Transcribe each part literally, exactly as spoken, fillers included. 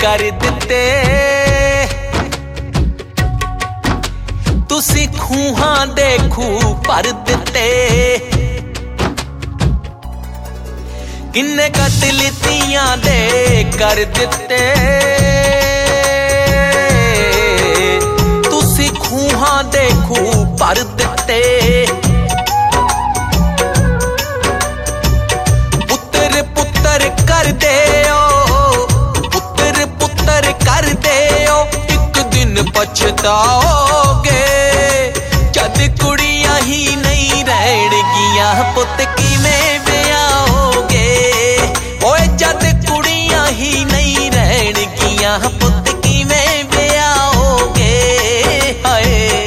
कर दिते तुसी खूहां दे खूह भर दिते किन्ने कतल तियां दे कर दिते तुसी खूहां दे खूह भर दिते पुत्र पुत्र कर दे पुत्र पुत्र कर दे एक दिन पछताओगे जद कुड़ियां ही नहीं रहणगियां पुत किवें ब्याहोगे ओए जद कुड़ियां ही नहीं रहणगियां पुत किवें ब्याहोगे हाय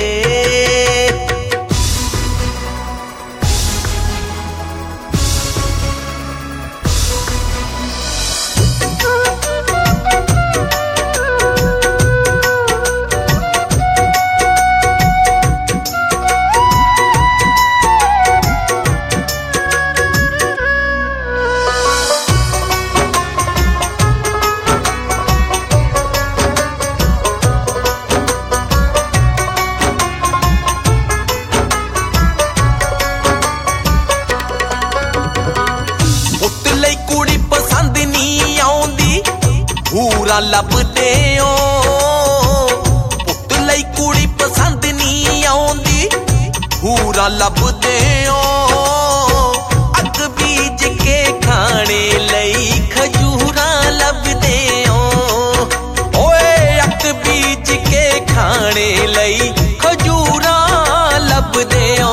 पूरा लभदे ओ पुत लई कुड़ी पसंद नहीं आउंदी पूरा लभदे ओ अग बीज के खाने लई खजूरा लभदे ओ ओए अग बीज के खाने लई खजूरा लभदे ओ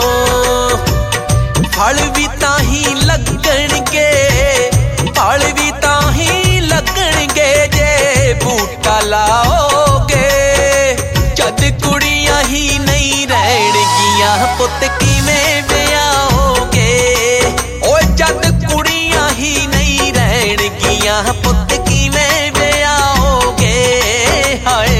फल भी ताही लगणगे फल भी ताही लगणगे बूटा लाओगे जद कुड़ियां ही नहीं रहणगियां पुत किवें ब्याहोगे ओए जद कुड़ियां ही नहीं रहणगियां पुत किवें ब्याहोगे हाय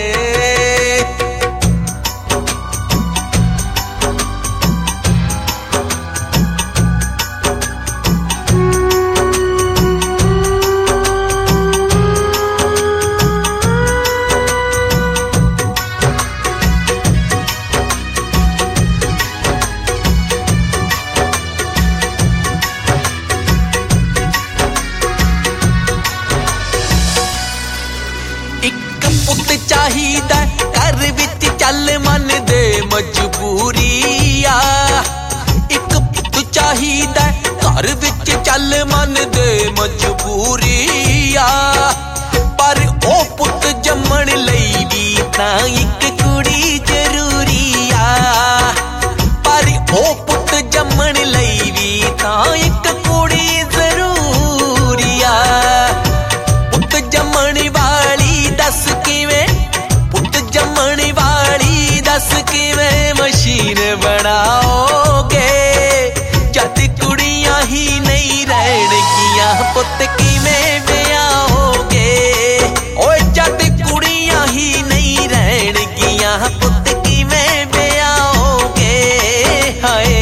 पुत चाहिदा घर विच चल मन दे मजबूरी आ एक पुत चाहिदा घर विच चल मन दे मजबूरी आ पर ओ पुत जम्मण लई भी तां एक कुड़ी जरूरी आ पर ओ पुत जम्मण लई भी तां एक कुड़ी जरूरी आ पुत जम्मण वाली दस पुत जम्मण वाली दस किवें मशीन बनाओगे जद कुड़ियां ही नहीं रहणगियां पुत किवें ब्याहोगे ओए जद कुड़ियां ही नहीं रहणगियां पुत किवें ब्याहोगे हाय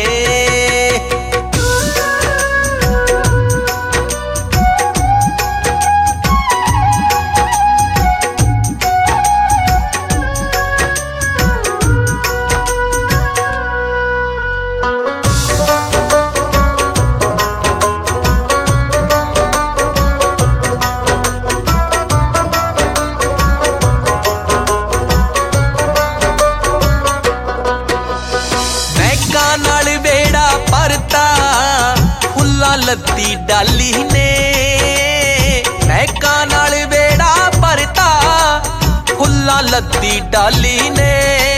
लद्दी डाली ने महका नाल बेड़ा भरता फुल्ला लद्दी डाली ने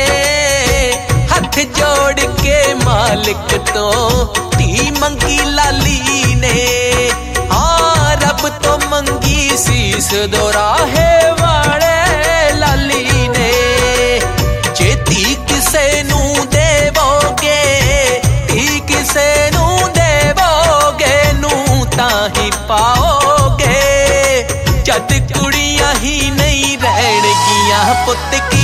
हथ जोड़ के मालिक तो धी मंगी लाली ने हाँ रब तो मंगी सीस दोराहे वाले लाली ने जेती किसे नू देवोगे धी किसे नू देवोगे नू ताही पाओगे जद कुड़ियां ही नहीं रहणगियां पुत की